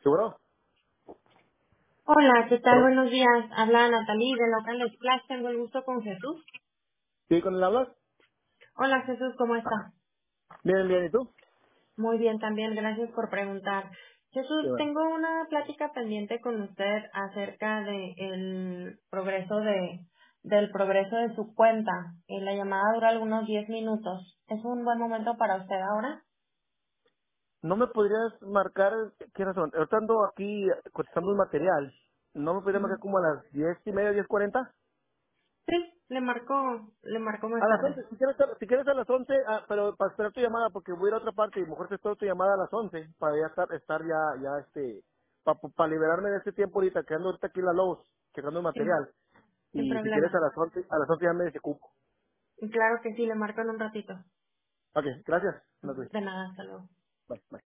¿Seguro? Hola, ¿qué tal? ¿Aló? Buenos días. Habla Natalie de Local Splash. Tengo el gusto con Jesús. ¿Sí, con el hablas? Hola Jesús, ¿cómo está? Bien, bien, ¿y tú? Muy bien también, gracias por preguntar. Sí, Jesús, bueno. tengo una plática pendiente con usted acerca de el progreso del progreso de su cuenta. La llamada dura algunos 10 minutos. ¿Es un buen momento para usted ahora? ¿No me podrías marcar qué razón? Ahorita ando aquí cotizando un material. ¿No me podrías marcar Ujú. como a las 10:30, 10:40? Sí, le marco más A las tarde. 11, si quieres a las 11, pero para esperar tu llamada, porque voy a ir a otra parte y mejor te espero tu llamada a las 11, para ya estar para liberarme de este tiempo ahorita, que ando ahorita aquí en la Lowe's, checando el Sin, material. sin Y si quieres problema. a las 11 ya me desocupo. Y claro que sí, le marco en un ratito. Ok, gracias. Nos vemos. De nada, hasta luego. Bye, bye.